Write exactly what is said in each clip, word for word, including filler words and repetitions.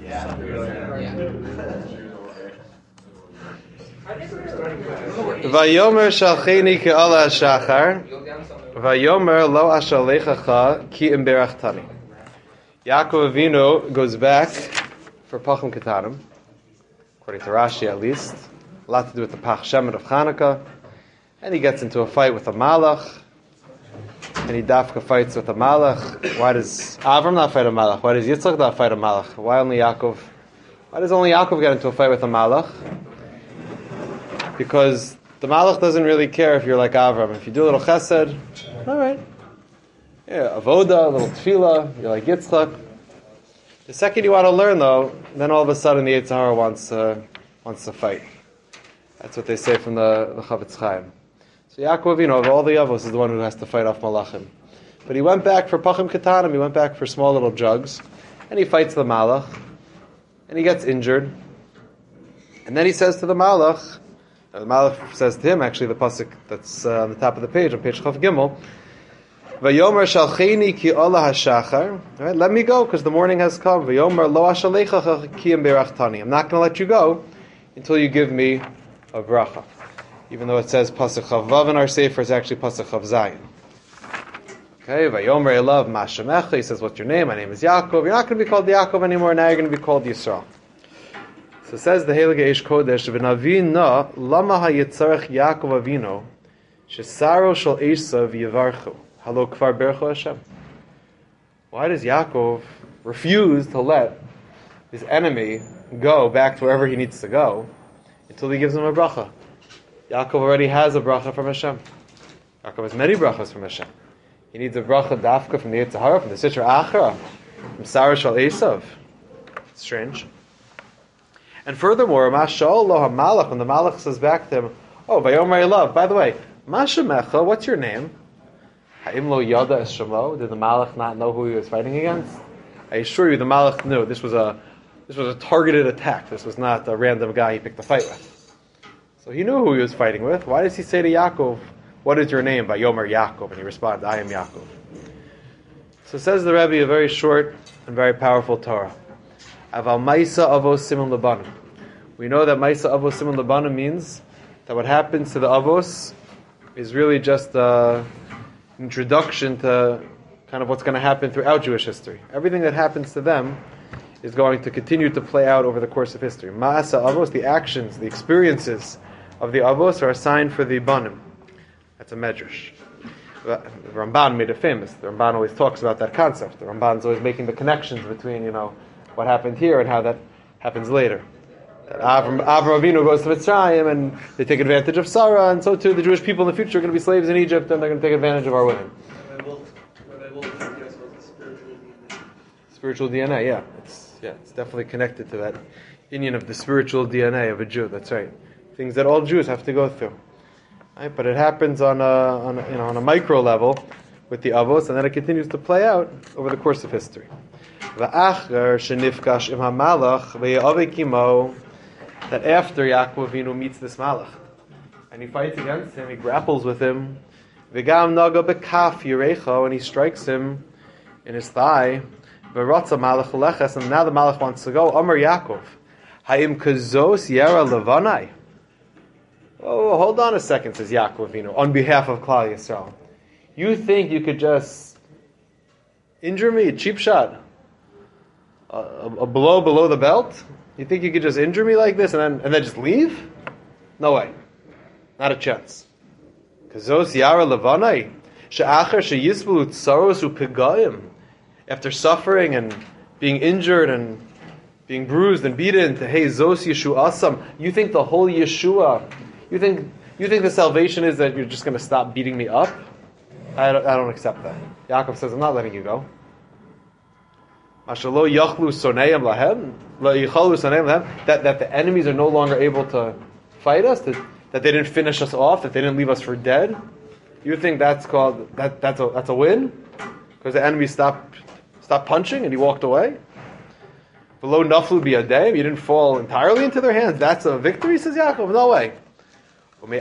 Vayomer shalcheni ki ala hashachar, vayomer lo ashalechacha ki im berachtani. Yaakov Avinu goes back for Pachim Ketanim, according to Rashi at least, a lot to do with the Pach Shemet of Chanukah, and he gets into a fight with a Malach, and he dafka fights with a Malach. Why does Avram not fight a Malach? Why does Yitzchak not fight a Malach? Why only Yaakov? Why does only Yaakov get into a fight with a Malach? Because the Malach doesn't really care if you're like Avram. If you do a little chesed, all right. Yeah, avoda, a little tefillah, you're like Yitzchak. The second you want to learn, though, then all of a sudden the Yetzer Hara wants, uh, wants to fight. That's what they say from the, the Chavetz Chaim. So Yaakov Avinu, of all the Avos, is the one who has to fight off Malachim. But he went back for Pachim Ketanim, he went back for small little jugs, and he fights the Malach, and he gets injured. And then he says to the Malach, the Malach says to him, actually the pasuk that's uh, on the top of the page, on page Chav Gimel, Vayomer shalcheni ki ola hashachar. Right, let me go because the morning has come. Vayomer lo ashalechacha ki im berachtani. I'm not going to let you go until you give me a bracha. Even though it says pasuk Chavav in our sefer, it's actually pasuk Chav Zayin. Okay, Vayomer elav ma shemecha. He says, "What's your name? My name is Yaakov." You're not going to be called Yaakov anymore. Now you're going to be called Yisrael. So it says the Heilige Eish Kodesh, "V'navi na lama hayitzarech Yaakov Avinu shesaro shel Esav yivarchu." Hello, Kfar Bercho Hashem. Why does Yaakov refuse to let his enemy go back to wherever he needs to go until he gives him a bracha? Yaakov already has a bracha from Hashem. Yaakov has many brachas from Hashem. He needs a bracha dafka from the Yetzer Hara, from the Sitra Achra, from Sarah Shal Esav. Strange. And furthermore, Masha'ol lo HaMalach, when the Malach says back to him, "Oh, Vayomer Elav, by the way, Mashamecha, what's your name?" Ha'im lo yada es shemo. Did the Malach not know who he was fighting against? I assure you, the Malach knew. This was a this was a targeted attack. This was not a random guy he picked a fight with. So he knew who he was fighting with. Why does he say to Yaakov, "What is your name?" By Yomer Yaakov, and he responds, "I am Yaakov." So says the Rebbe, a very short and very powerful Torah. Aval Maisa Avos Simon Labanim. We know that Maisa Avos Simon Labanim means that what happens to the Avos is really just a introduction to kind of what's going to happen throughout Jewish history. Everything that happens to them is going to continue to play out over the course of history. Ma'asa Avos, the actions, the experiences of the Avos are a sign for the Banim. That's a medrash. The Ramban made it famous. The Ramban always talks about that concept. The Ramban's always making the connections between, you know, what happened here and how that happens later. Avram, Avram Avinu goes to Mitzrayim and they take advantage of Sarah, and so too the Jewish people in the future are going to be slaves in Egypt and they're going to take advantage of our women. Spiritual D N A, yeah. It's, yeah, it's definitely connected to that union of the spiritual D N A of a Jew, that's right. Things that all Jews have to go through. Right? But it happens on a, on a, you know, on a micro level with the Avos, and then it continues to play out over the course of history. That after Yaakov Avinu meets this Malach, and he fights against him, he grapples with him, V'gam naga bekaf yirecho, and he strikes him in his thigh, V'rotza Malach leches, and now the Malach wants to go, Amar Yaakov, Ha'im kazos yera levanai. Oh, hold on a second, says Yaakov Avinu, on behalf of Klal Yisrael. You think you could just injure me, a cheap shot, a, a blow below the belt? You think you could just injure me like this and then and then just leave? No way. Not a chance. Kazos yara levanai. She'acher sheyisbelu tsaros u'pegayim. After suffering and being injured and being bruised and beaten, to hey zos Yeshu asam. You think the whole Yeshua, you think you think the salvation is that you're just going to stop beating me up? I don't, I don't accept that. Yaakov says, I'm not letting you go. That, that the enemies are no longer able to fight us, that, that they didn't finish us off, that they didn't leave us for dead. You think that's called that that's a that's a win? Because the enemy stopped stopped punching and he walked away? Below naflu biyadayim, you didn't fall entirely into their hands. That's a victory, says Yaakov. No way. And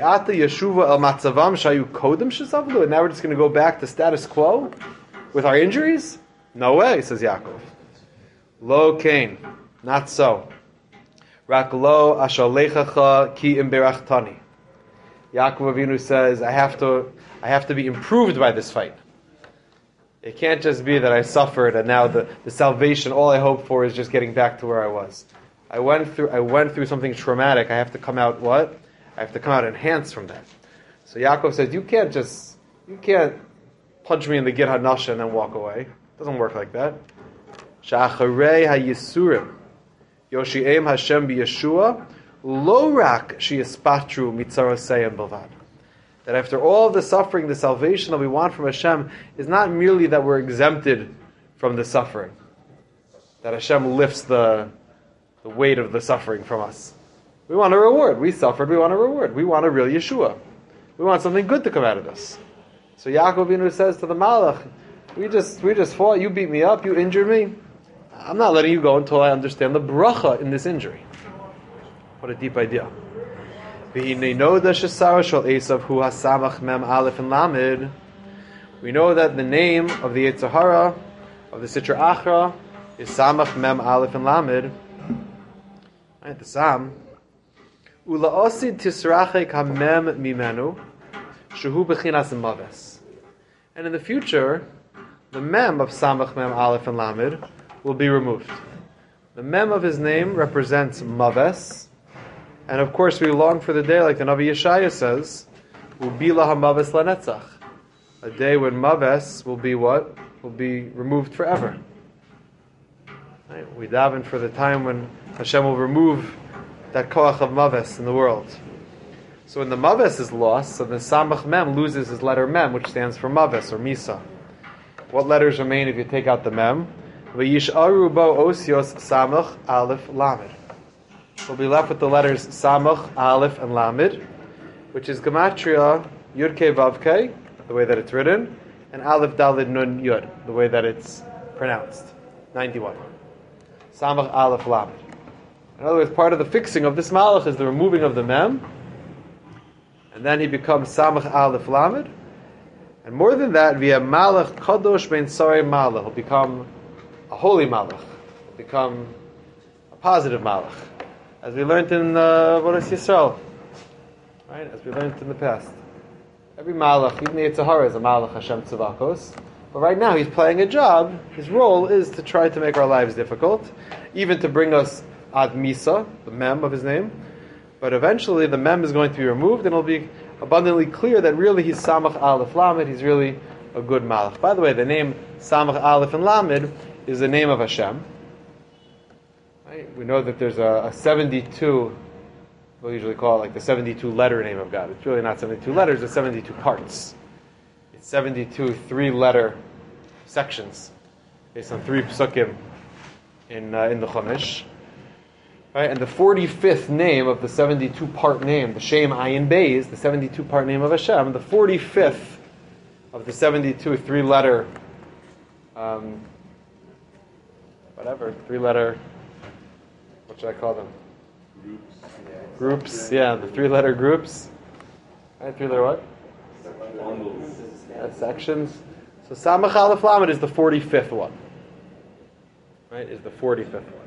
now we're just going to go back to status quo with our injuries? No way, says Yaakov. Lo Cain. Not so. Rak lo ashalechacha ki imberachtani. Yaakov Avinu says, I have to, I have to be improved by this fight. It can't just be that I suffered and now the, the salvation, all I hope for is just getting back to where I was. I went through, I went through something traumatic. I have to come out what? I have to come out enhanced from that. So Yaakov says, you can't just, you can't punch me in the Gid HaNasha and then walk away. It doesn't work like that. Sha'acharei ha'yisurim Yoshiem Hashem b'Yeshua lo rak sheyispatru mitzaroseiim bilvad. That after all of the suffering, the salvation that we want from Hashem is not merely that we're exempted from the suffering. That Hashem lifts the, the weight of the suffering from us. We want a reward. We suffered, we want a reward. We want a real Yeshua. We want something good to come out of this. So Yaakov Avinu says to the Malach, we just we just fought, you beat me up, you injured me. I'm not letting you go until I understand the bracha in this injury. What a deep idea. We know that the name of the Yetzer Hara, of the Sitra Achra, is Samach Mem Aleph and Lamed. Right, the Sam. Ula osid tisrachek hamem mimenu, shehu bechinas maves. And in the future, the mem of Samach Mem Aleph and Lamed will be removed. The mem of his name represents maves, and of course we long for the day, like the Navi Yeshaya says, ubila hamaves lanetzach, a day when maves will be what? Will be removed forever. Right? We daven for the time when Hashem will remove that koach of maves in the world. So when the maves is lost, so the samach mem loses his letter mem, which stands for maves or misa. What letters remain if you take out the mem? V'yish'aru bo osios samach aleph lamed. We'll be left with the letters samach, aleph, and lamed, which is gematria yud ke vav ke, the way that it's written, and aleph dalid nun yud, the way that it's pronounced. ninety-one. Samach, aleph, lamed. In other words, part of the fixing of this malach is the removing of the mem, and then he becomes samach, aleph, lamed. And more than that, via malach kadosh ben sarei malach, he'll become a holy malach, he'll become a positive malach, as we learned in uh, Vodas Yisrael, right? As we learned in the past. Every malach, even the Yetzer Hara, is a malach Hashem Tzavakos. But right now, he's playing a job. His role is to try to make our lives difficult, even to bring us ad misa, the mem of his name. But eventually, the mem is going to be removed, and it'll be abundantly clear that really he's Samach Aleph Lamed. He's really a good malach. By the way, the name Samach Aleph and Lamed is the name of Hashem. Right? We know that there's a, a seventy-two. We'll usually call it like the seventy-two letter name of God. It's really not seventy-two letters. It's seventy-two parts. It's seventy-two three-letter sections based on three psukim in uh, in the Chumash. Right? And the forty-fifth name of the seventy-two part name, the Shem Ayin Beis, the seventy-two part name of Hashem, the forty-fifth of the seventy-two three-letter, um, whatever, three-letter, what should I call them? Groups. Groups, yeah, the three-letter groups. Right, three-letter what? Yeah, sections. So Samach Aleph Lamed is the forty-fifth one. Right, is the forty-fifth one.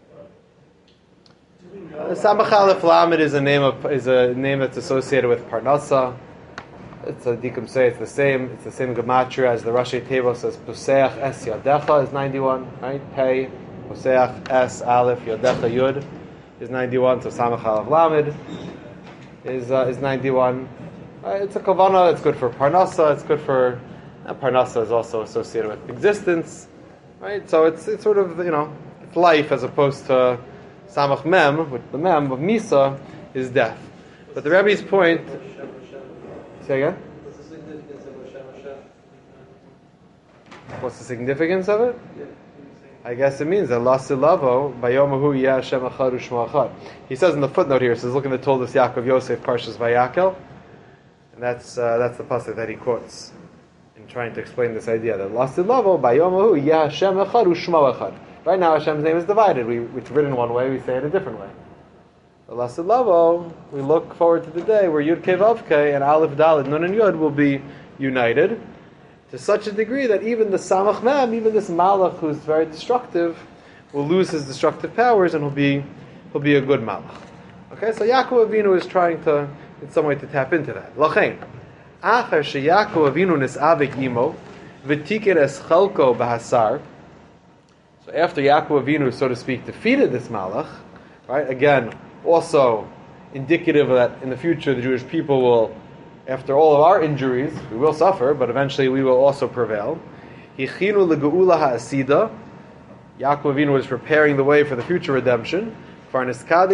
Uh, Samach Aleph Lamed is a name of is a name that's associated with Parnasa. It's a Dikum say it's the same. It's the same gematria as the Rashi Teva says. Poseach Es Yadecha is ninety-one. Right, Pei Poseach Es Aleph Yadecha Yud is ninety-one. So Samach Aleph Lamed is uh, is ninety-one. Uh, it's a kavana. It's good for Parnasa. It's good for uh, Parnasa is also associated with existence. Right, so it's it's sort of you know it's life as opposed to Samach Mem, with the Mem of Misa, is death. But the Rebbe's point... Say again? What's the significance of Hashem Hashem? What's the significance of it? Yeah. I guess it means that Lasilavo, Bayomahu Yeh Hashem Echad U'Shmo Echad. He says in the footnote here, it says, look in the Toldos Yaakov Yosef, Parshas Vayakel, and that's uh, that's the pasuk that he quotes in trying to explain this idea, that Lasilavo, Bayomahu Yeh Hashem Echad U'Shmo Echad. Right now, Hashem's name is divided. We, it's written one way, we say it a different way. The Lasid Lavo, we look forward to the day where Yud Kei Vav Kei and Aleph Daled Nun and Yud will be united to such a degree that even the Samach Mem, even this Malach who's very destructive, will lose his destructive powers and he'll be he'll be a good malach. Okay, so Yaakov Avinu is trying to, in some way, to tap into that. Lachein, achar sheYaakov Avinu nis'avik imo v'tiker es chalko b'hasar. So after Yaakov Avinu, so to speak, defeated this malach, right? Again, also indicative of that in the future the Jewish people will, after all of our injuries, we will suffer, but eventually we will also prevail. Hichinu legeula ha'asida. Yaakov Avinu was preparing the way for the future redemption. And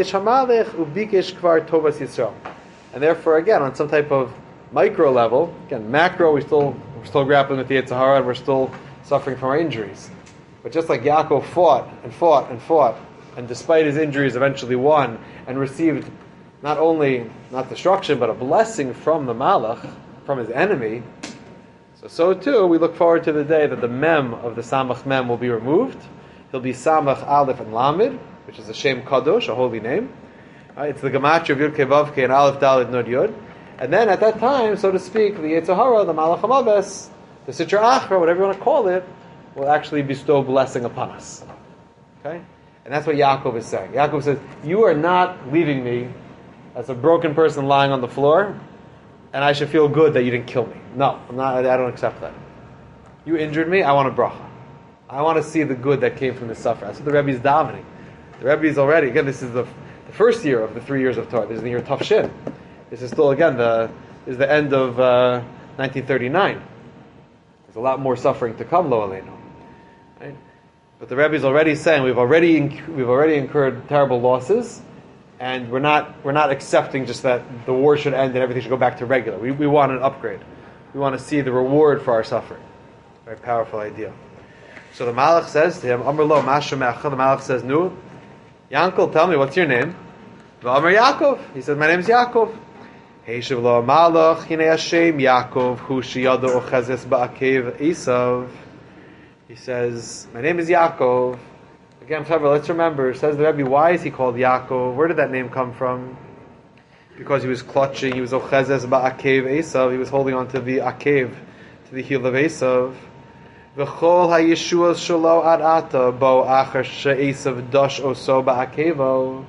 therefore, again, on some type of micro level, again, macro, we still, we're still grappling with the Yetzer Hara and we're still suffering from our injuries. But just like Yaakov fought and fought and fought, and despite his injuries eventually won and received not only, not destruction, but a blessing from the Malach, from his enemy, so so too, we look forward to the day that the Mem of the Samach Mem will be removed. He'll be Samach Aleph and Lamed, which is a Shem Kadosh, a holy name. Uh, it's the Gematria of Yud Kei Vav Kei and Aleph Dalet Nud Yud. And then at that time, so to speak, the Yetzer Hara, the Malach HaMaves, the Sitra Achra, whatever you want to call it, will actually bestow blessing upon us. Okay? And that's what Yaakov is saying. Yaakov says, you are not leaving me as a broken person lying on the floor, and I should feel good that you didn't kill me. No, I'm not, I don't accept that. You injured me, I want a bracha. I want to see the good that came from this suffering. That's what the Rebbe is davening. The Rebbe is already, again, this is the, the first year of the three years of Torah. This is the year of Tafshin. This is still, again, the this is the end of uh, nineteen thirty-nine. There's a lot more suffering to come, lo aleinu. Right? But the Rebbe is already saying we've already inc- we've already incurred terrible losses, and we're not we're not accepting just that the war should end and everything should go back to regular. We we want an upgrade. We want to see the reward for our suffering. Very powerful idea. So the Malach says to him, Amar lo masha me'acha. The Malach says, Nu, Yankel, tell me, what's your name? V'amar Yaakov. He says, my name is Yaakov. Heishav lo Malach, Hinei Hashem Yaakov, Hu sheyado ochezes ba'akev Esav. He says, my name is Yaakov. Again, Chaver, let's remember, says the Rebbe, why is he called Yaakov? Where did that name come from? Because he was clutching, he was ochezes ba'akev Esav. He was holding on to the akev, to the heel of Esav. V'chol ha'yeshuas shelo ad ata bo achar she'esav dash oso ba'akevo.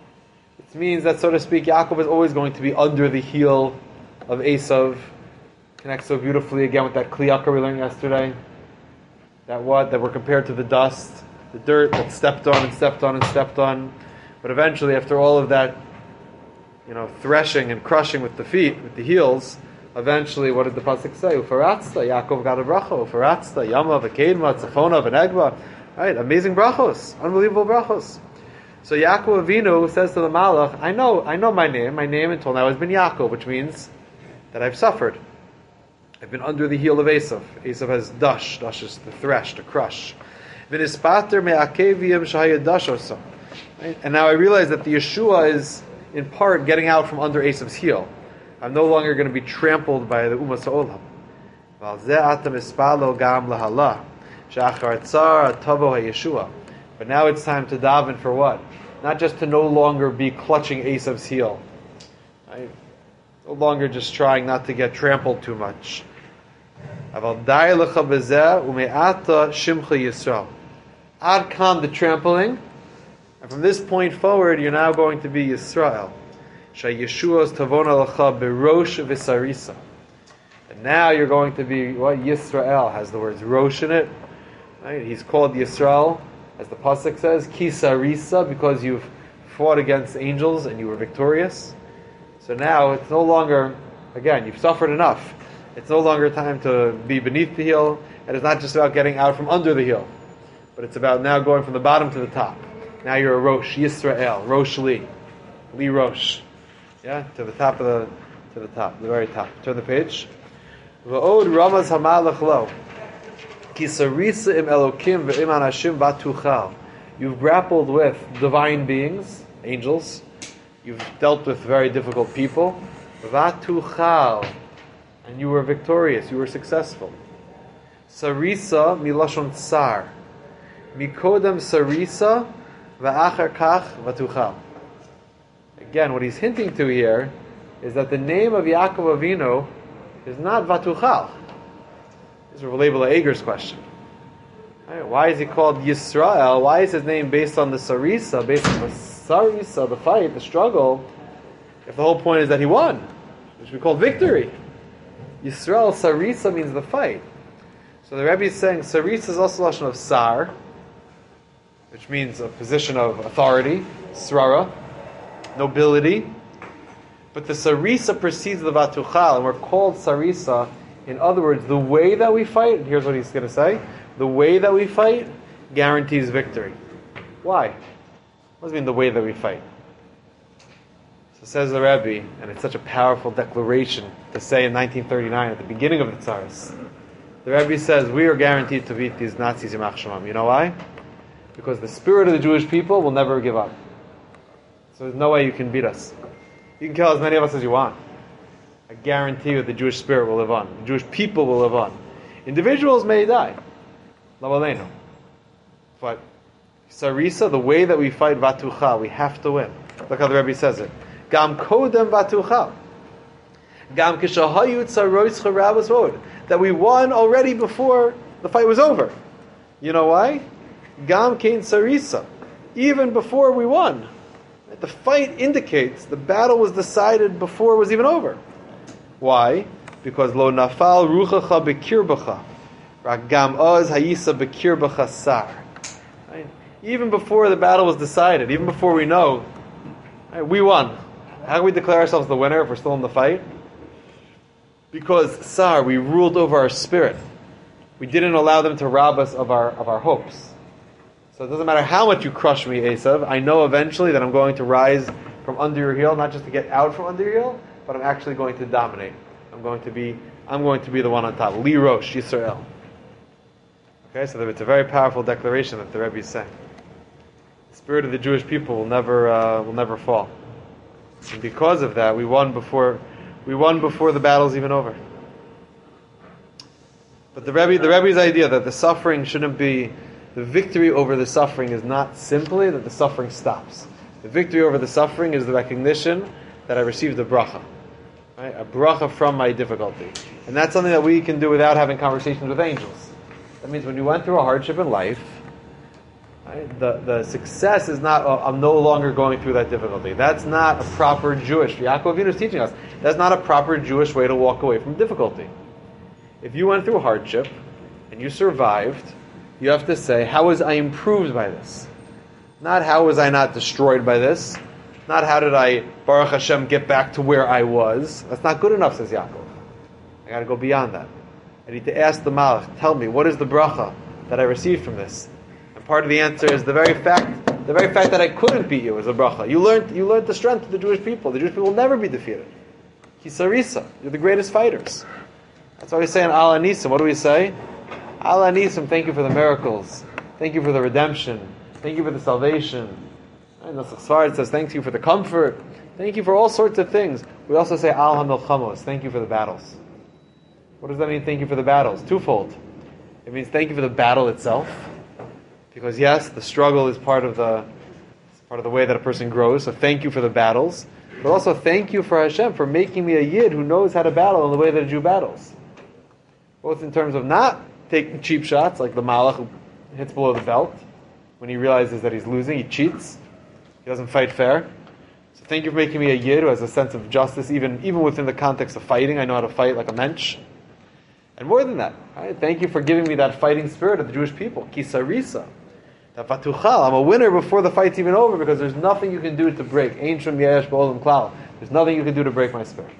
It means that, so to speak, Yaakov is always going to be under the heel of Esav. Connects so beautifully again with that kliyaka we learned yesterday. That what? That we're compared to the dust, the dirt that stepped on and stepped on and stepped on. But eventually, after all of that, you know, threshing and crushing with the feet, with the heels, eventually, what did the pasuk say? Ufaratzta, Yaakov got a bracha. Ufaratzta, Yama, V'kedma, Tzafona, V'negva. Right, amazing brachos, unbelievable brachos. So Yaakov Avinu says to the Malach, I know, I know my name. My name until now has been Yaakov, which means that I've suffered. I've been under the heel of Esav. Esav has dash. Dash is the thresh, to crush. V'nispater me'akeviyim shahaya dashosa. And now I realize that the Yeshua is, in part, getting out from under Esav's heel. I'm no longer going to be trampled by the Umas Ha'olam. But now it's time to daven for what? Not just to no longer be clutching Esav's heel. Right? No longer just trying not to get trampled too much. Ad kam the trampling, and from this point forward, you're now going to be Yisrael. Shayeshuos tavona lecha berosh v'sarisa. And now you're going to be what? Yisrael has the words rosh in it. Right? He's called Yisrael, as the pasuk says, ki sarisa, because you've fought against angels and you were victorious. So now it's no longer, again, you've suffered enough. It's no longer time to be beneath the heel, and it's not just about getting out from under the heel, but it's about now going from the bottom to the top. Now you're a Rosh, Yisrael, Rosh Li, Li Rosh. Yeah, to the top of the, to the top, the very top. Turn the page. V'od ramaz hamalach lo, ki sarisa im elokim ve'im anashim batuchal. You've grappled with divine beings, angels. You've dealt with very difficult people. Vatuchal, and you were victorious. You were successful. Sarisa milashon tsar, mikodem sarisa ve'achar kach vatuchal. Again, what he's hinting to here is that the name of Yaakov Avinu is not Vatuchal. This is Rabbi Leibel Eger's question. Right? Why is he called Yisrael? Why is his name based on the Sarisa, based on the Sarisa, the fight, the struggle, if the whole point is that he won, which we call victory? Yisrael, Sarisa means the fight. So the Rebbe is saying Sarisa is also a lashon of Sar, which means a position of authority, Srara, nobility. But the Sarisa precedes the Vatuchal, and we're called Sarisa. In other words, the way that we fight, and here's what he's going to say, the way that we fight guarantees victory. Why? What does it mean, the way that we fight? So says the Rebbe, and it's such a powerful declaration to say in nineteen thirty-nine at the beginning of the Tsaris. The Rebbe says, we are guaranteed to beat these Nazis, Yimach Shemam. You know why? Because the spirit of the Jewish people will never give up. So there's no way you can beat us. You can kill as many of us as you want. I guarantee you the Jewish spirit will live on. The Jewish people will live on. Individuals may die. Lavaleno. But Sarisa, the way that we fight Vatucha, we have to win. Look how the Rebbe says it. Gam kodem Vatucha. Gam kishahayut sarois charabas vod. That we won already before the fight was over. You know why? Gam kein Sarisa. Even before we won. The fight indicates the battle was decided before it was even over. Why? Because lo nafal ruchacha bekirbacha, ragam oz hayisa bekirbacha sar. Even before the battle was decided, even before we know, right, we won. How can we declare ourselves the winner if we're still in the fight? Because sar, we ruled over our spirit. We didn't allow them to rob us of our of our hopes. So it doesn't matter how much you crush me, Esav. I know eventually that I'm going to rise from under your heel, not just to get out from under your heel, but I'm actually going to dominate. I'm going to be, I'm going to be the one on top. Li Rosh Yisrael. Okay, so it's a very powerful declaration that the Rebbe is saying. The spirit of the Jewish people will never, uh, will never fall. And because of that, we won before, we won before the battle's even over. But the Rebbe, the Rebbe's idea that the suffering shouldn't be, the victory over the suffering is not simply that the suffering stops. The victory over the suffering is the recognition that I received a bracha. Right? A bracha from my difficulty. And that's something that we can do without having conversations with angels. That means when you went through a hardship in life, right, the, the success is not, oh, I'm no longer going through that difficulty. That's not a proper Jewish, Yaakov Avinu is teaching us, that's not a proper Jewish way to walk away from difficulty. If you went through hardship and you survived, you have to say, how was I improved by this? Not how was I not destroyed by this? Not how did I, Baruch Hashem, get back to where I was? That's not good enough, says Yaakov. I got to go beyond that. I need to ask the Malach, tell me, what is the bracha that I received from this? And part of the answer is the very fact, the very fact that I couldn't beat you is a bracha. You learned, you learned the strength of the Jewish people. The Jewish people will never be defeated. Kisarisa, you're the greatest fighters. That's why we say in Al Anisim. What do we say? Al Anisim, thank you for the miracles. Thank you for the redemption. Thank you for the salvation. And the Sfard says, thank you for the comfort. Thank you for all sorts of things. We also say Al HaMilchamos, thank you for the battles. What does that mean, thank you for the battles? Twofold. It means thank you for the battle itself. Because yes, the struggle is part of the part of the way that a person grows. So thank you for the battles. But also thank you for Hashem for making me a Yid who knows how to battle in the way that a Jew battles. Both in terms of not taking cheap shots, like the Malach who hits below the belt. When he realizes that he's losing, he cheats. He doesn't fight fair. So thank you for making me a Yid who has a sense of justice, even, even within the context of fighting. I know how to fight like a mensch. And more than that, right? Thank you for giving me that fighting spirit of the Jewish people. Kisarisa. That Vatuchal. I'm a winner before the fight's even over because there's nothing you can do to break. Ein shum yesh b'olam klal. There's nothing you can do to break my spirit.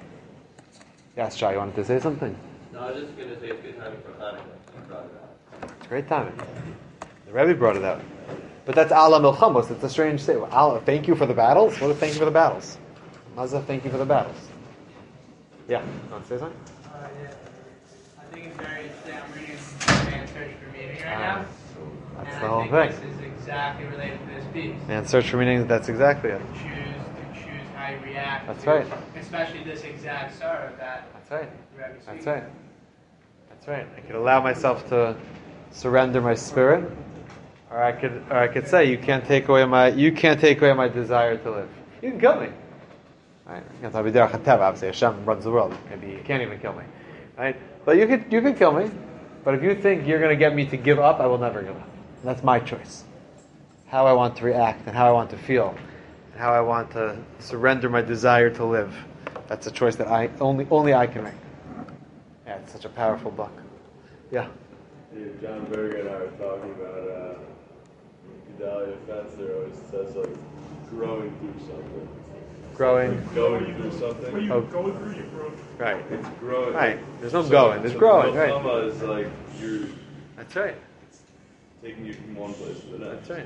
Yes, Shai, you wanted to say something? No, I was just going to say it's good timing for Hanukkah. You brought it out. It's great timing. The Rebbe brought it out. But that's Ala Milchamos. It's a strange statement. Allah, thank you for the battles? What is thank you for the battles? Mazah, thank you for the battles. Yeah, you want to say something? Uh, yeah. I think it's very interesting. I'm reading Man's Search for Meaning right now. That's and the I whole think thing. this is exactly related to this piece. Man, search for meaning, that's exactly it. To choose, to choose how you react That's to, right. especially this exact sorrow that That's right. the Rebbe That's speaks right. of. That's right. I could allow myself to surrender my spirit, or I could, or I could say, you can't take away my, you can't take away my desire to live. You can kill me. Right? Obviously, Hashem runs the world. Maybe you can't even kill me. Right? But you could, you could kill me. But if you think you're going to get me to give up, I will never give up. And that's my choice. How I want to react and how I want to feel and how I want to surrender my desire to live. That's a choice that I only only I can make. Yeah, it's such a powerful book. Yeah. Yeah, John Berger and I were talking about uh, Gedalia Fenster always says like growing through something. Growing. Like going through something. When you Oh. go through, you grow. Right. It's growing. Right. There's no So- going. There's so growing. Right. Milchama is like you're That's right. taking you from one place to the next. That's right.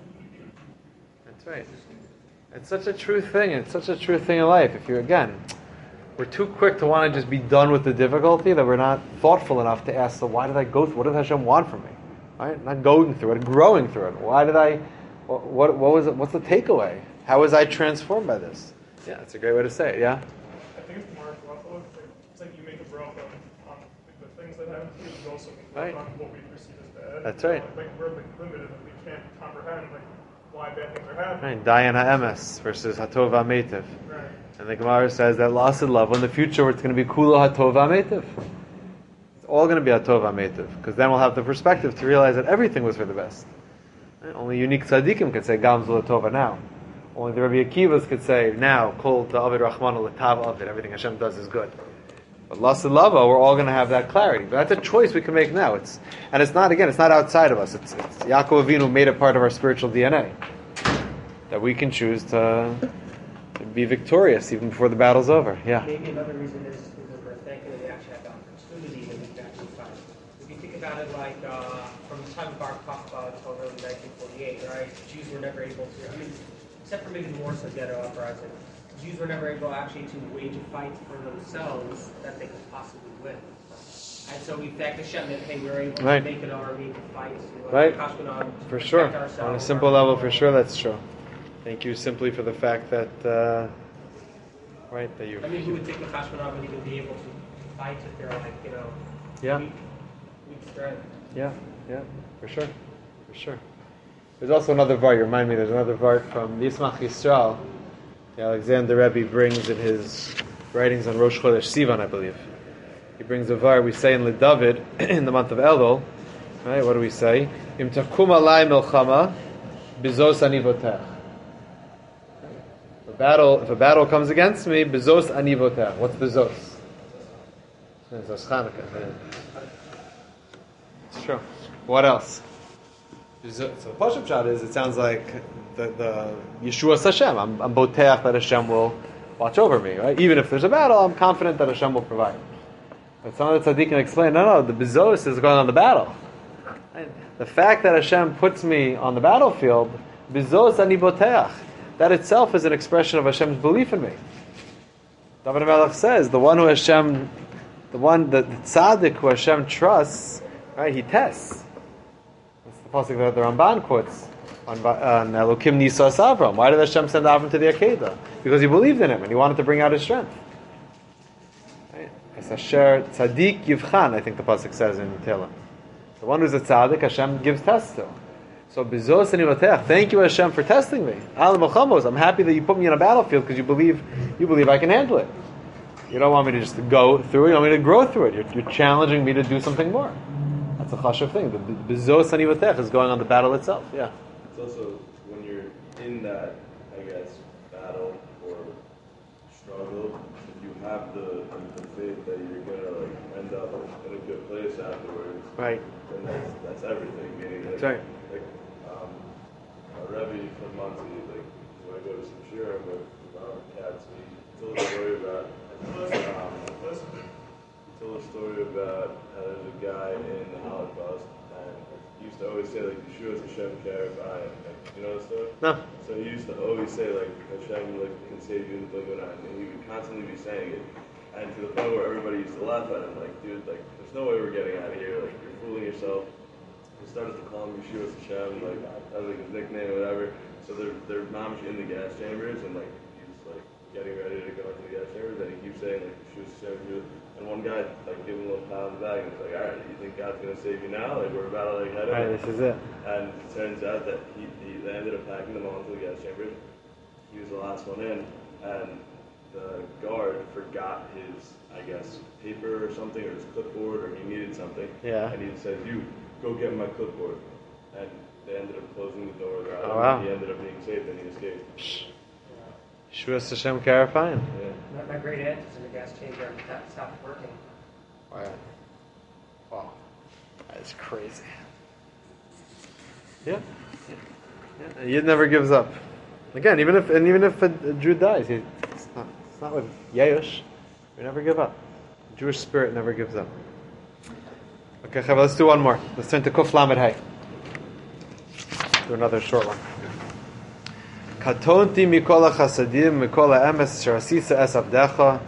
That's right. It's such a true thing. It's such a true thing in life. If you again, we're too quick to want to just be done with the difficulty that we're not thoughtful enough to ask. So why did I go through? What did Hashem want from me? Right? Not going through it, growing through it. Why did I? What? What, what was it? What's the takeaway? How was I transformed by this? Yeah, that's a great way to say it. Yeah. I think it's more level. It's like, it's like you make a broke on, on the things that happen to you. You also make Right. on what we perceive as bad. That's You know, right. Like we're like limited and we can't comprehend like why bad things are happening. Right. Dayan ha'emes versus hatov ha'metiv. Right. And the Gemara says that lost in love, in the future it's going to be kula hatov ha'metiv. It's all going to be hatov ha'metiv. Because then we'll have the perspective to realize that everything was for the best. Right? Only unique tzaddikim can say gam zul hatova now. Only the Rabbi Akivas could say now, kol ta'avid rahman l'tav avid. Everything Hashem does is good. But lost in love, we're all going to have that clarity. But that's a choice we can make now. It's and it's not again. It's not outside of us. It's, it's Yaakov Avinu made it part of our spiritual D N A that we can choose to. Be victorious even before the battle's over. Yeah. Maybe another reason is because we're thankful that we actually have the opportunity that we can actually fight. If you think about it, like uh, from the time of Bar Kokhba until early nineteen forty-eight, right? Jews were never able to. I mean, except for maybe the Warsaw Ghetto uprising, Jews were never able actually to wage a fight for themselves that they could possibly win. And so we thank Hashem that hey, we were able Right. to make an army to fight. To, Right. Ashkelon, to For protect sure. ourselves. On a simple level, for sure, that's true. Thank you simply for the fact that, uh, right, that you. I mean, who would think the Hashmonah would even be able to fight if they're like, you know, Yeah. weak, weak strength? Yeah, yeah, for sure, for sure. There's also another vart. You remind me. There's another vart from Yismach Yisrael. The Alexander Rebbe brings in his writings on Rosh Chodesh Sivan, I believe. He brings a vart. We say in LeDavid in the month of Elul, right? What do we say? Im takum alai milchama, bizos ani votech. If a battle, if a battle comes against me, bizos ani votech. What's bizos? It's Chanukah. It's true. What else? So the Pashup shot is, it sounds like the, the Yeshua Hashem. I'm, I'm boteach that Hashem will watch over me, right? Even if there's a battle, I'm confident that Hashem will provide. But some of the tzaddikim explain, no, no, the bezos is going on the battle. Right? The fact that Hashem puts me on the battlefield, bezos ani boteach, that itself is an expression of Hashem's belief in me. David HaMelech says, the one who Hashem, the one, the, the tzaddik who Hashem trusts, right? He tests. That's the pasuk that the Ramban quotes on, on Elokim Nisas Avram. Why did Hashem send Avram to the Akedah? Because he believed in him and he wanted to bring out his strength. Right? As Asher Tzaddik Yivchan, I think the pasuk says in Tehillim. The one who's a tzaddik, Hashem gives tests to. So bizos and ivatech. Thank you, Hashem, for testing me. Al Melchamos. I'm happy that you put me on a battlefield because you believe you believe I can handle it. You don't want me to just go through it. You want me to grow through it. You're, you're challenging me to do something more. That's a chashuv thing. The bizos and ivatech is going on the battle itself. Yeah. It's also when you're in that, I guess, battle or struggle, if you have the, the faith that you're gonna like end up in a good place afterwards, Right. then that's that's everything. Meaning That's like, right. like um, a Rebbe from Muncie, like when I go to some shiurim with um, cats, he told a story about um, he told a story about how there's a guy in the Holocaust and he used to always say like Yeshua Hashem Karif Ayim. Like, you know the story? No. So he used to always say like Hashem like can save you in the blink of an eye, and he would constantly be saying it. And to the point where everybody used to laugh at him, like, dude, like, there's no way we're getting out of here, like, you're fooling yourself. They started to call him Yeshua Hashem, like, that was like his nickname or whatever. So they're, they're mamish in the gas chambers, and like, he's like getting ready to go into the gas chambers, and he keeps saying, like, Yeshua Hashem, Yeshua. And one guy, like, gave him a little pat on the back, and he's like, alright, you think God's gonna save you now? Like, we're about to, like, head All right. out. This is it. And it turns out that he, he they ended up packing them all into the gas chambers. He was the last one in, and the guard forgot his, I guess, paper or something, or his clipboard, or he needed something. Yeah. And he said, "You go get my clipboard." And they ended up closing the door. Around Oh, him, wow. and he ended up being saved, and he escaped. Psh. Shvuas Hashem clarifying. Yeah. My, my great aunt was in a gas changer and that stopped working. Wow. Wow. That's crazy. Yeah. Yeah. Yid never gives up. Again, even if and even if a, a Jew dies, he, it's not it's not with Yeush. We never give up. The Jewish spirit never gives up. Okay, Chav, let's do one more. Let's turn to Kuf Lamed Hay. Do another short one. Katonti mikola chasadim mikola emes sharasisa es abdecha.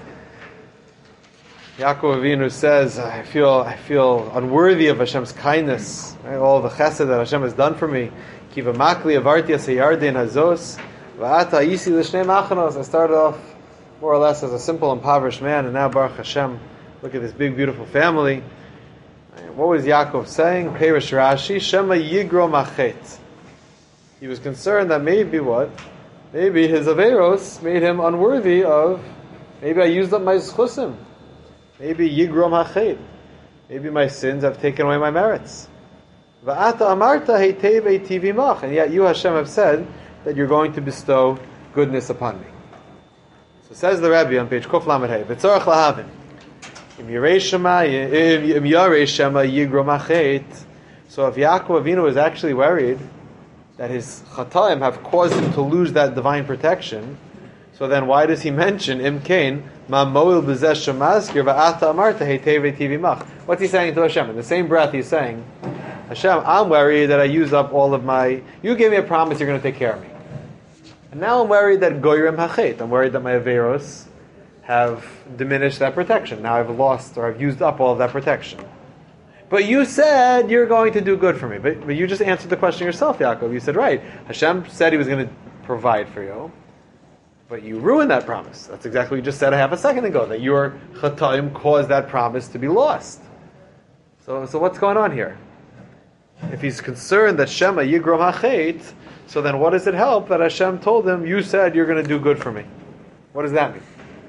Yaakov Avinu says, I feel I feel unworthy of Hashem's kindness, right? All the chesed that Hashem has done for me. Kiva makli avarti asayardin hazos va'ata isi l'shnei machanos. I started off more or less as a simple impoverished man, and now Baruch Hashem, look at this big beautiful family. What was Yaakov saying? Perish Rashi, Shema yigro machet. He was concerned that maybe what? Maybe his averos made him unworthy of, maybe I used up my schusim. Maybe yigrom hachet. Maybe my sins have taken away my merits. Va'ata amarta heitev eitiv imach. And yet you, Hashem, have said that you're going to bestow goodness upon me. So says the Rebbe on page Kuf Lamed Hey, V'tzorach lahavin. Im yarei shema, im yarei shema yigrom hachet. So if Yaakov Avinu is actually worried that his chataim have caused him to lose that divine protection, so then why does he mention Im Kain Ma Moil B'zeh Shemazkir Va'ata Amarta Heitev Eitiv Imach? What's he saying to Hashem? In the same breath he's saying, Hashem, I'm worried that I use up all of my, you gave me a promise you're going to take care of me. And now I'm worried that Goyrim Hachet, I'm worried that my Averos have diminished that protection. Now I've lost or I've used up all of that protection. But you said you're going to do good for me. But, but you just answered the question yourself, Yaakov. You said, right, Hashem said he was going to provide for you. But you ruined that promise. That's exactly what you just said a half a second ago, that your chataim caused that promise to be lost. So, so what's going on here? If he's concerned that Shema yigrom hachet, so then what does it help that Hashem told him, you said you're going to do good for me? What does that mean?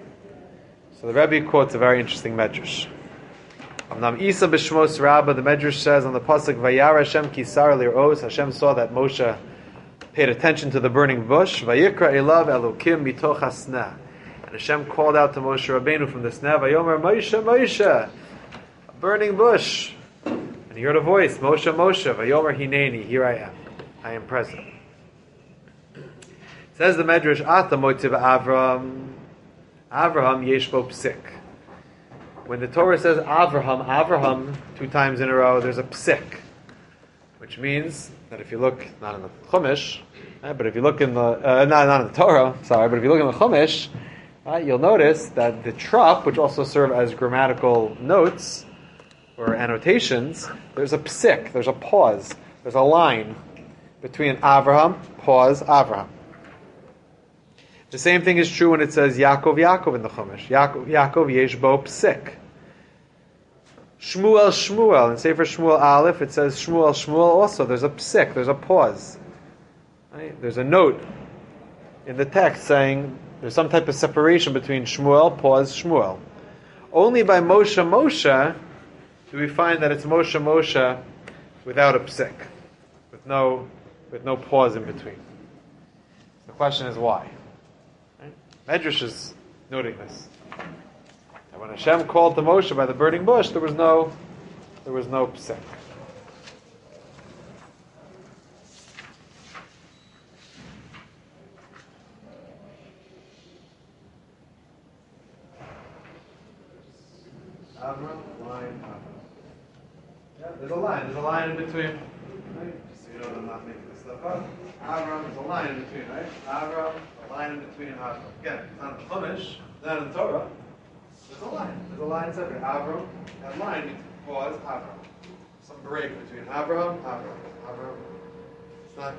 So the Rebbe quotes a very interesting medrash. Amnam Isa b'shmos Rabbah, the medrash says on the pasuk, Vayar Hashem kisar lir'os, Hashem saw that Moshe paid attention to the burning bush. Vayikra elav elokim mitoch hasneh. And Hashem called out to Moshe Rabbeinu from the sneh. Vayomer Moshe, Moshe, a burning bush. And he heard a voice, Moshe, Moshe. Vayomer hineni, here I am. I am present. Says the medrash, Ata motiv Avram, Avraham yeshbo psik. When the Torah says Avraham, Avraham, two times in a row, there's a psik, which means that if you look, not in the Chumash, right, but if you look in the, uh, not, not in the Torah, sorry, but if you look in the Chumash, right, you'll notice that the trop, which also serve as grammatical notes or annotations, there's a psik, there's a pause, there's a line between Avraham, pause, Avraham. The same thing is true when it says Yaakov, Yaakov in the Chumash. Yaakov, Yaakov, Yeshbo Psik. Shmuel, Shmuel. In Sefer Shmuel Aleph, it says Shmuel, Shmuel also. There's a psik, there's a pause. Right? There's a note in the text saying there's some type of separation between Shmuel, pause, Shmuel. Only by Moshe, Moshe do we find that it's Moshe, Moshe without a psik, with no, with no pause in between. The question is why? Medrash is noting this. And when Hashem called to Moshe by the burning bush, there was no, there was no psik. Avram, line, Avram. Yeah, there's a line. There's a line in between. Right? Just so you know that I'm not making this stuff up. Avram, there's a line in between, right? Avram. Line in between Avram. Again, it's not in the Chumash, not in the Torah. There's a line. There's a line separate. Avram. That line means pause, Avram. Some break between Avram, Avram, Avram. It's not.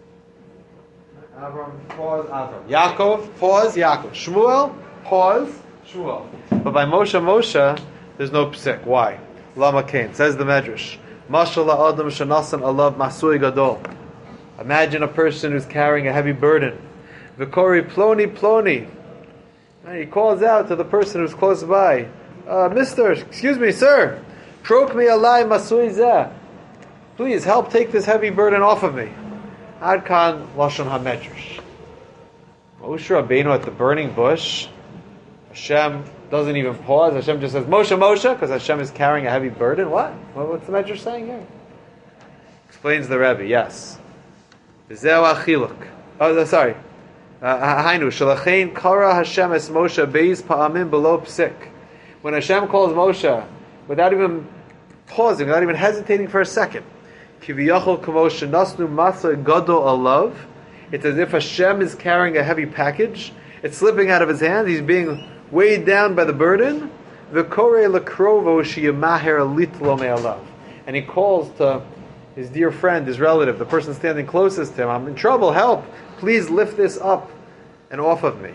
Avram, pause, Avram. Yaakov, pause, Yaakov. Shmuel, pause, Shmuel. But by Moshe, Moshe, there's no psik. Why? Lama Kain. Says the Medrash. Mashallah Adam Shanasan Alav Masui Gadol. Imagine a person who's carrying a heavy burden. V'kori ploni ploni. And he calls out to the person who's close by, uh, Mister, excuse me, sir, Prok me alai masui zeh. Please help take this heavy burden off of me. Ad kan lashon hamedrash. Moshe Rabbeinu at the burning bush, Hashem doesn't even pause. Hashem just says, Moshe, Moshe, because Hashem is carrying a heavy burden. What? What's the Medrash saying here? Explains the Rebbe, yes. V'zeu achiluk. Oh, sorry. Hainu, shalachein kara Hashem es Moshe beis pa'amim below psik. When Hashem calls Moshe, without even pausing, without even hesitating for a second, kiviyachol k'moshe nasnu masa gadol alav. It's as if Hashem is carrying a heavy package. It's slipping out of his hands. He's being weighed down by the burden. V'korei lekrovo sheyamaher litlo me'alav. And he calls to his dear friend, his relative, the person standing closest to him, I'm in trouble, help! Please lift this up and off of me.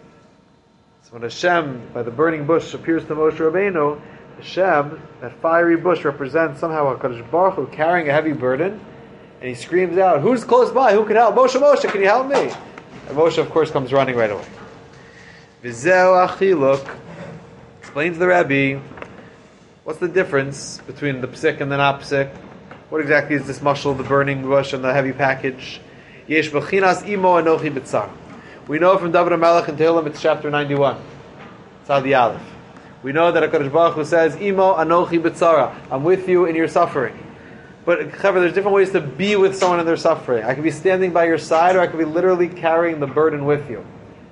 So when Hashem, by the burning bush, appears to Moshe Rabbeinu, Hashem, that fiery bush, represents somehow HaKadosh Baruch Hu carrying a heavy burden, and he screams out, who's close by? Who can help? Moshe, Moshe, can you help me? And Moshe, of course, comes running right away. V'zeu achiluk, explains the Rebbe, what's the difference between the psik and the not psik? What exactly is this mashal, the burning bush and the heavy package? Yesh b'chinas imo anochi b'tzar. We know from David HaMelech in Tehillim, it's chapter ninety-one. It's Adi Aleph. We know that HaKadosh Baruch Hu says, imo anochi b'tzara. I'm with you in your suffering. But, however, there's different ways to be with someone in their suffering. I could be standing by your side, or I could be literally carrying the burden with you.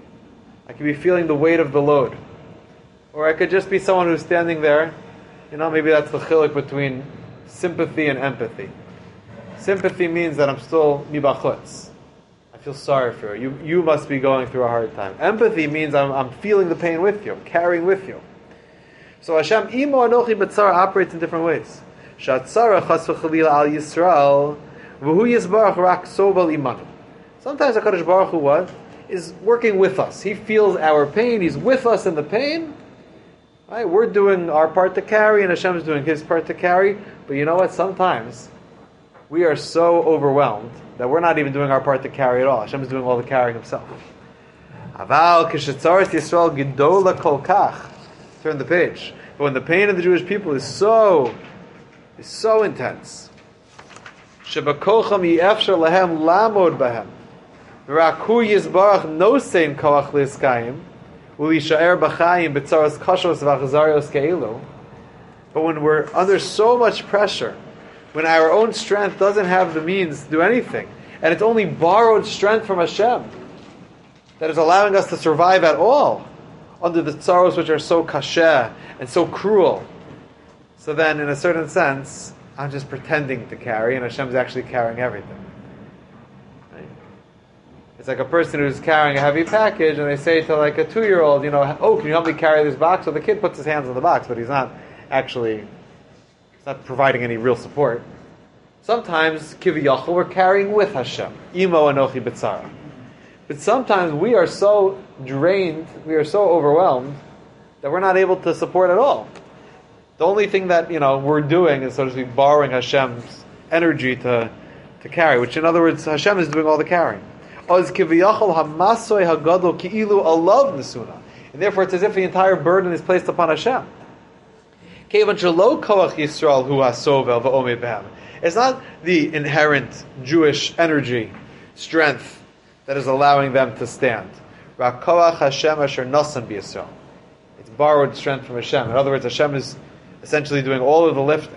I could be feeling the weight of the load. Or I could just be someone who's standing there. You know, maybe that's the chiluk between sympathy and empathy. Sympathy means that I'm still mibachutz. I feel sorry for you. You, you must be going through a hard time. Empathy means I'm, I'm feeling the pain with you, carrying with you. So Hashem, imo anochi b'tzara, operates in different ways. Shatzara chas v'chalila al Yisrael, v'hu yisbarach rak sobal imanu. Sometimes HaKadosh Baruch Hu what? Is working with us. He feels our pain. He's with us in the pain. Right? We're doing our part to carry, and Hashem is doing His part to carry. But you know what? Sometimes we are so overwhelmed that we're not even doing our part to carry at all. Hashem is doing all the carrying Himself. Aval kishetzaras Yisrael gedola kol kach. Turn the page. But when the pain of the Jewish people is so, is so intense, shebakocham yi'efshar lahem lamod bahem, v'rakhu yizbarach nosein koach liskayim, u'lishaer b'chayim b'tzaras kashos v'achzarios ke'ilu. But when we're under so much pressure, when our own strength doesn't have the means to do anything, and it's only borrowed strength from Hashem that is allowing us to survive at all under the tzaros which are so kasheh and so cruel, so then in a certain sense, I'm just pretending to carry, and Hashem's actually carrying everything. Right? It's like a person who's carrying a heavy package, and they say to like a two-year-old, you know, oh, can you help me carry this box? So the kid puts his hands on the box, but he's not actually, it's not providing any real support. Sometimes, kiviyachol, we're carrying with Hashem. Imo anochi b'tzara. But sometimes we are so drained, we are so overwhelmed, that we're not able to support at all. The only thing that, you know, we're doing is, so to speak, borrowing Hashem's energy to, to carry, which in other words, Hashem is doing all the carrying. Oz kiviyachol hamasoy hagadol ki'ilu alav nesuna. And therefore it's as if the entire burden is placed upon Hashem. It's not the inherent Jewish energy, strength, that is allowing them to stand. It's borrowed strength from Hashem. In other words, Hashem is essentially doing all of the lifting.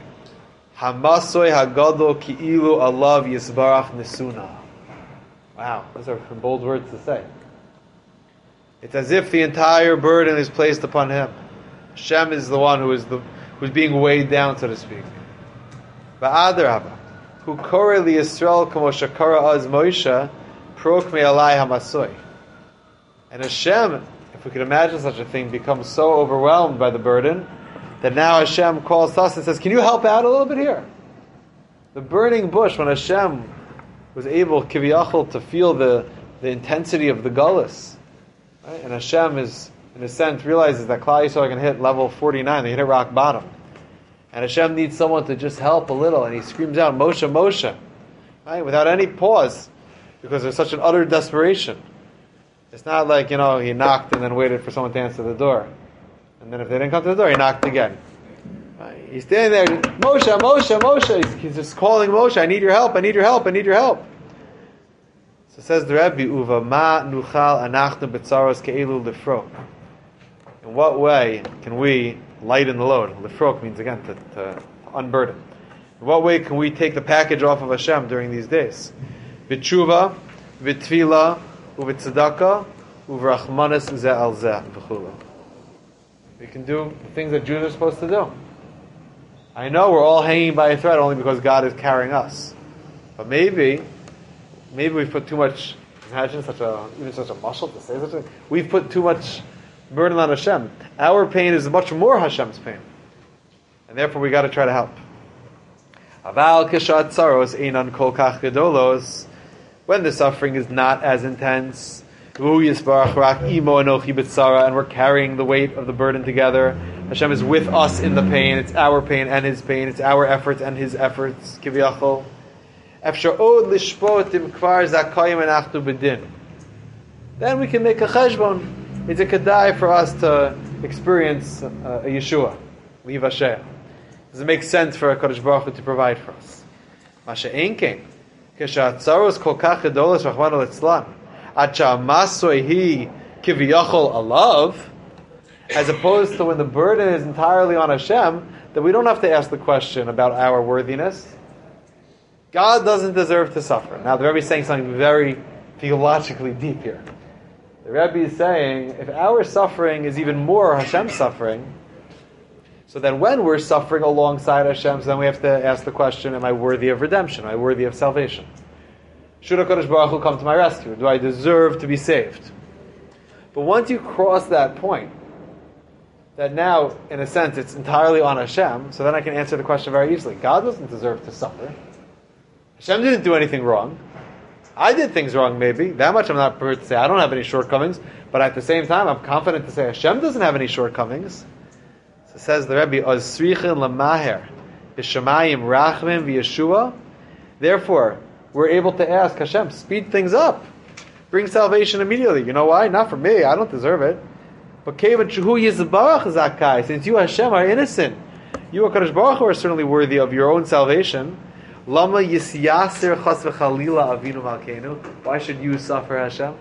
Wow, those are bold words to say. It's as if the entire burden is placed upon Him. Hashem is the one who is the who's being weighed down, so to speak. Va'adarabba, who kore li Yisrael kamo shakara az Moshe, prok me alai hamasoy. And Hashem, if we could imagine such a thing, becomes so overwhelmed by the burden that now Hashem calls to us and says, "Can you help out a little bit here?" The burning bush, when Hashem was able, kiviyachol, to feel the, the intensity of the gullus, right? And Hashem is, in a sense, realizes that Klal Yisrael can hit level forty-nine, they hit at rock bottom. And Hashem needs someone to just help a little, and He screams out, Moshe, Moshe, right? Without any pause, because there's such an utter desperation. It's not like, you know, he knocked and then waited for someone to answer the door. And then if they didn't come to the door, he knocked again. Right? He's standing there, Moshe, Moshe, Moshe. He's, he's just calling Moshe, I need your help, I need your help, I need your help. So says the Rebbe, Uva ma nuchal anachnu betzaros ke'elu lifrok. In what way can we lighten the load? Lifrok means, again, to, to unburden. In what way can we take the package off of Hashem during these days? V'tshuva, v'tfila, u'v'tzedakah, u'v'rachmanis zeh al zeh, v'chula. We can do the things that Jews are supposed to do. I know we're all hanging by a thread only because God is carrying us. But maybe, maybe we've put too much, imagine such a, even such a muscle to say such a, we've put too much burden on Hashem. Our pain is much more Hashem's pain. And therefore we got to try to help. Aval kishat tzaros einan kol kach gedolos. When the suffering is not as intense, and we're carrying the weight of the burden together. Hashem is with us in the pain. It's our pain and His pain. It's our efforts and His efforts. Kiviyachol. Then we can make a cheshbon. It's a kedai for us to experience a, a Yeshua. Leave Hashem. Does it make sense for a Kadosh Baruch Hu to provide for us? Masha Einkein. Keshatzaros kol kach gedolos rachmana litzlan. Acha masoihi kiviyachol alav, as opposed to when the burden is entirely on Hashem, that we don't have to ask the question about our worthiness. God doesn't deserve to suffer. Now the Rebbe is saying something very theologically deep here. The Rebbe is saying, if our suffering is even more Hashem's suffering, so then when we're suffering alongside Hashem, so then we have to ask the question, am I worthy of redemption? Am I worthy of salvation? Should HaKadosh Baruch Hu come to my rescue? Do I deserve to be saved? But once you cross that point, that now, in a sense, it's entirely on Hashem, so then I can answer the question very easily. God doesn't deserve to suffer. Hashem didn't do anything wrong. I did things wrong, maybe. That much I'm not prepared to say. I don't have any shortcomings. But at the same time, I'm confident to say Hashem doesn't have any shortcomings. So says the Rebbe, Ozsrichin lamaher, B'shamayim rachmim v'yeshua. Therefore, we're able to ask Hashem, speed things up. Bring salvation immediately. You know why? Not for me. I don't deserve it. But since you, Hashem, are innocent, you, HaKadosh Baruch Hu, are certainly worthy of your own salvation. Lama yisyaser chas v'chalila avinu malkeinu. Why should you suffer, Hashem?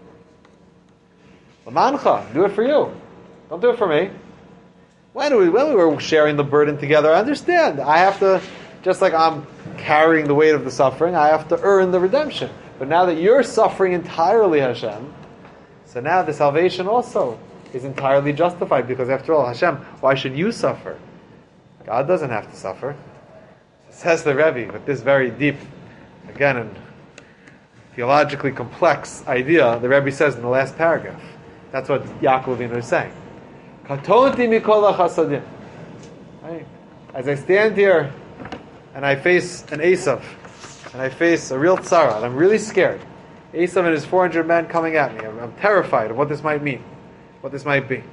Lamancha, do it for you. Don't do it for me. When we, when we were sharing the burden together, I understand. I have to, just like I'm carrying the weight of the suffering, I have to earn the redemption. But now that you're suffering entirely, Hashem, so now the salvation also is entirely justified, because after all, Hashem, why should you suffer? God doesn't have to suffer. Says the Rebbe, with this very deep, again, and theologically complex idea, the Rebbe says in the last paragraph. That's what Yaakov Avinu is saying. Katonti mikol hachasadim. Right? As I stand here and I face an Esav, and I face a real tzara, and I'm really scared. Esav and his four hundred men coming at me. I'm, I'm terrified of what this might mean, what this might be.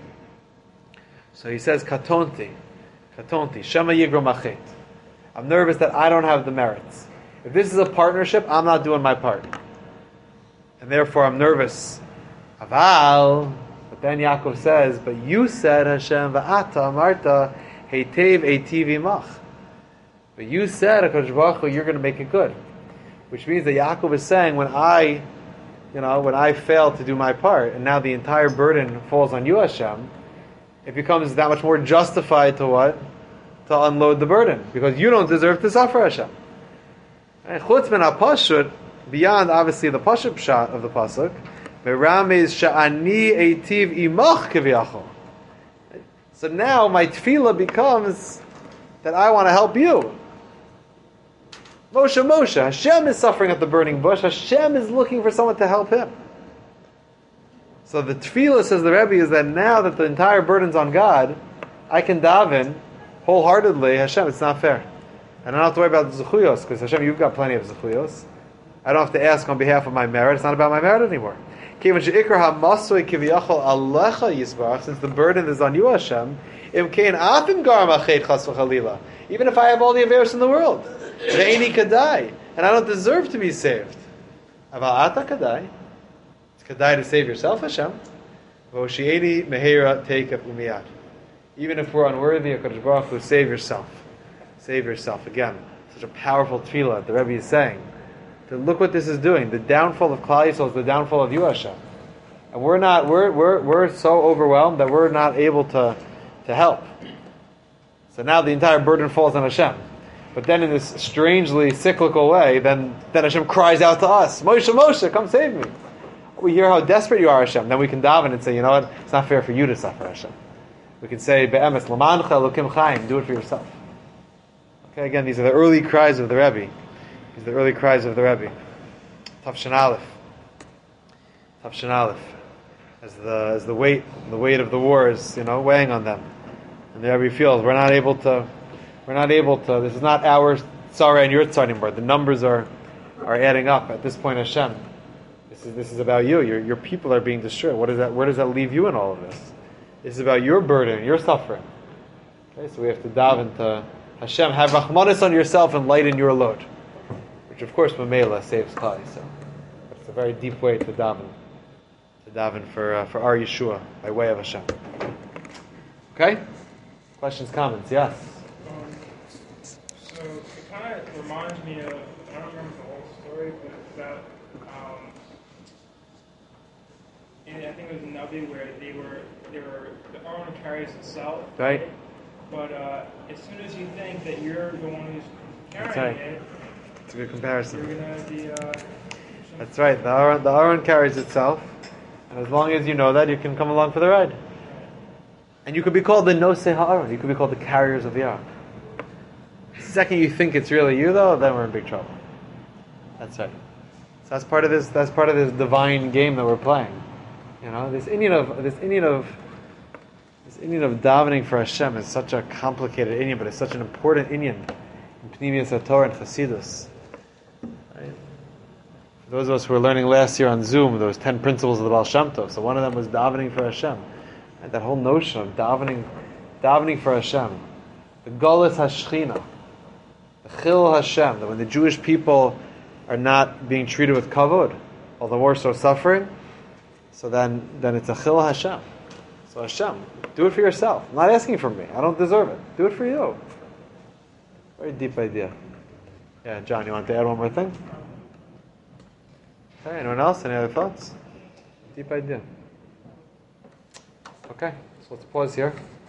So he says, Katonti, Katonti, Shema Yigro Machet. I'm nervous that I don't have the merits. If this is a partnership, I'm not doing my part. And therefore I'm nervous. Aval, but then Yaakov says, but you said, Hashem, Va'ata Marta, Heitev Eitiv Imach. But you said, HaKadosh Baruch Hu, you're going to make it good. Which means that Yaakov is saying, when I, you know, when I fail to do my part, and now the entire burden falls on you, Hashem, it becomes that much more justified to what? To unload the burden, because you don't deserve to suffer, Hashem. And chutz min ha'pashut, beyond obviously the pashut shot of the pasuk, meram is sha'ani eitiv imach kiviyachol. So now my tefillah becomes that I want to help you. Moshe, Moshe, Hashem is suffering at the burning bush. Hashem is looking for someone to help him. So the tefillah, says the Rebbe, is that now that the entire burden's on God, I can daven wholeheartedly, Hashem, it's not fair. And I don't have to worry about the zechuyos, because Hashem, you've got plenty of zechuyos. I don't have to ask on behalf of my merit. It's not about my merit anymore. Since the burden is on you, Hashem, even if I have all the averos in the world, and I don't deserve to be saved. It's It's kedai to save yourself, Hashem. V'oshieni meheira teikav umiyad. Even if we're unworthy, HaKadosh Baruch Hu, save yourself. Save yourself. Again, such a powerful tefillah. The Rebbe is saying, to look what this is doing. The downfall of Klal Yisrael is the downfall of you, Hashem. And we're not, we're, we're, we're so overwhelmed that we're not able to, to help. So now the entire burden falls on Hashem. But then in this strangely cyclical way, then, then Hashem cries out to us, Moshe, Moshe, come save me. We hear how desperate you are, Hashem. Then we can daven and say, you know what, it's not fair for you to suffer, Hashem. We can say, Be'emes, Lamancha, Elokim Chaim, do it for yourself. Okay, again, these are the early cries of the Rebbe. These are the early cries of the Rebbe. Tafshin Aleph. Tafshin Aleph. As the, as the weight, the weight of the war is, you know, weighing on them. And the Rebbe feels, we're not able to, we're not able to, this is not our tzara and your tzara anymore. The numbers are, are adding up. At this point, Hashem, this is, this is about you. Your, your people are being destroyed. What is that, where does that leave you in all of this? This is about your burden, your suffering. Okay, so we have to daven to Hashem, have rachmanis on yourself and lighten your load. Which of course, Mamela saves Klal Yisrael. But it's a very deep way to daven. To daven for, uh, for our Yeshua, by way of Hashem. Okay? Questions, comments? Yes? Um, so it kind of reminds me of, I don't remember the whole story, but it's about, um, and I think it was a Navi where they were, they were, the Aron carries itself. Right? But uh, as soon as you think that you're the one who's carrying That's right. it, It's a good comparison. you're going to be, uh, That's right. The Aron, the Aron carries itself. And as long as you know that, you can come along for the ride. And you could be called the Nosei HaAron. You could be called the carriers of the Ark. The second you think it's really you, though, then we're in big trouble. That's right. So that's part of this. That's part of this divine game that we're playing. You know, this Indian of this Indian of this Indian of davening for Hashem is such a complicated Indian, but it's such an important Indian in Pnimius HaTorah and Chassidus. Right? For those of us who were learning last year on Zoom, those ten principles of the Baal Shem Tov. So one of them was davening for Hashem. And that whole notion of davening, davening for Hashem, the Golus Hashchina, the Chil Hashem, that when the Jewish people are not being treated with kavod, all the more so suffering, so then, then it's a Chil Hashem. So Hashem, do it for yourself. I'm not asking for me. I don't deserve it. Do it for you. Very deep idea. Yeah, John, you want to add one more thing? Okay, anyone else? Any other thoughts? Deep idea. Okay, so let's pause here.